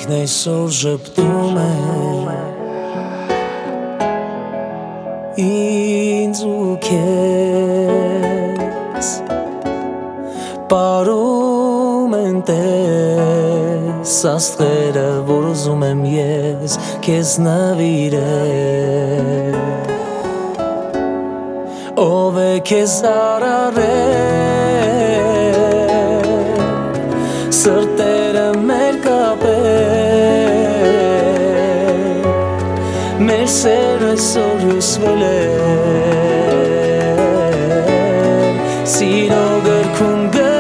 ինքն այսօր ժպտում է ինձ ու քեզ Պարում են տես աստղերը, որ ուզում եմ ես քեզ նվիրել Ով է քեզ արարել Սրտերը մեր կապել Մեր սերը այսօր հյուսվել է Սիրո գրքում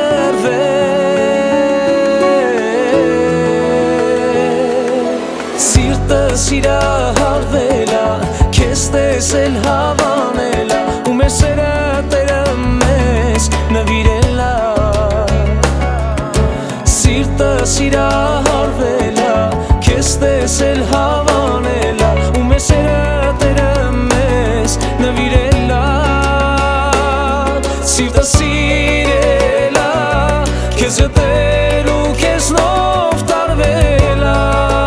գրվել Սիրտը սիրահարվել է Քեզ տեսել հավանել է Ու մեր սերը Տերը մեզ նվիրել է Սիրտը սիրահարվել է Քեզ տեսել հավանել է Ու մեր սերը Տերը մեզ նվիրել է Սիրտը սիրել է Քեզ գտել ու քեզնով տարվել է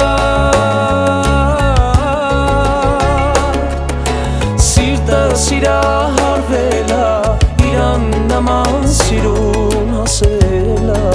Սիրտը սիրահարվել է Իրան նման սիրուն հասել է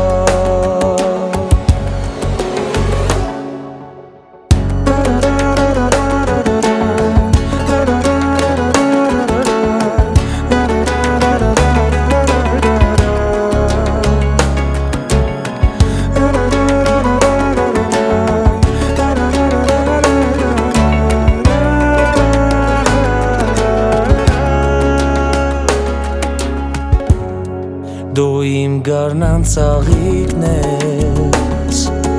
Դու իմ գարնան ծաղիկն ես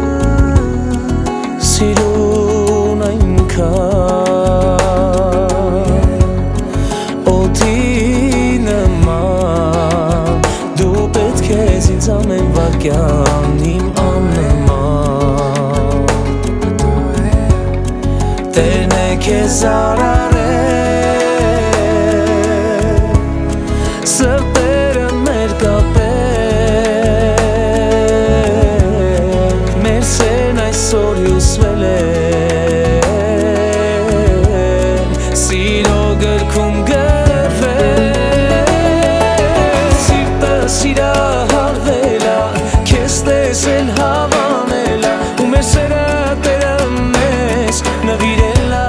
Սիրուն այնքան Օդի նման Դու պետք ես ինձ ամեն վարկյան Իմ աննման Տերն է քեզ արարել Սրտերը մեր կապել Մեր սերն այսօր հյուսվել է Սիրո գրքում գրվել Սիրտը սիրահարվել է Քեզ տեսել հավանել է Ու մեր սերը Տերը մեզ նվիրել է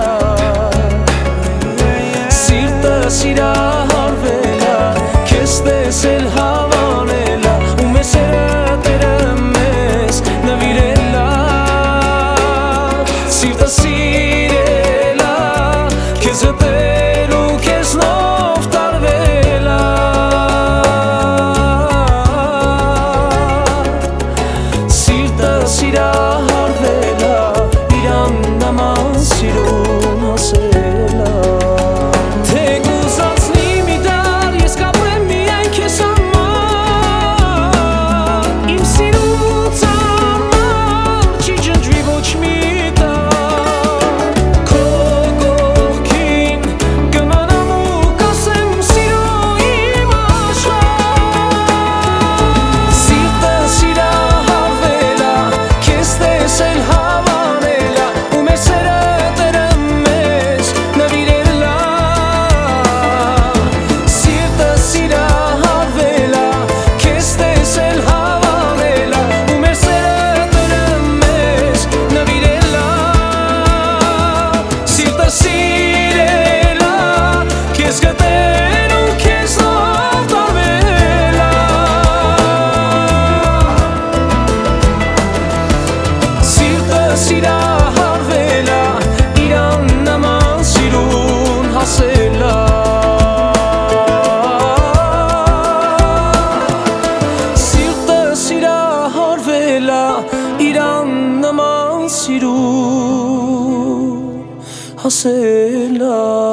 Սիրտը սիրահարվել է Քեզ տեսել հավանել է Ու մեր սերը Տերը մեզ նվիրել է Սիրտը սիրել է Քեզ գտել ու քեզնով տարվել է Սիրտը սիրահարվել է Իրան նման սիրուն հասել է Սիրահարվել է Իրան նման սիրուն հասել է Սիրտը սիրահարվել է Իրան նման սիրուն հասել է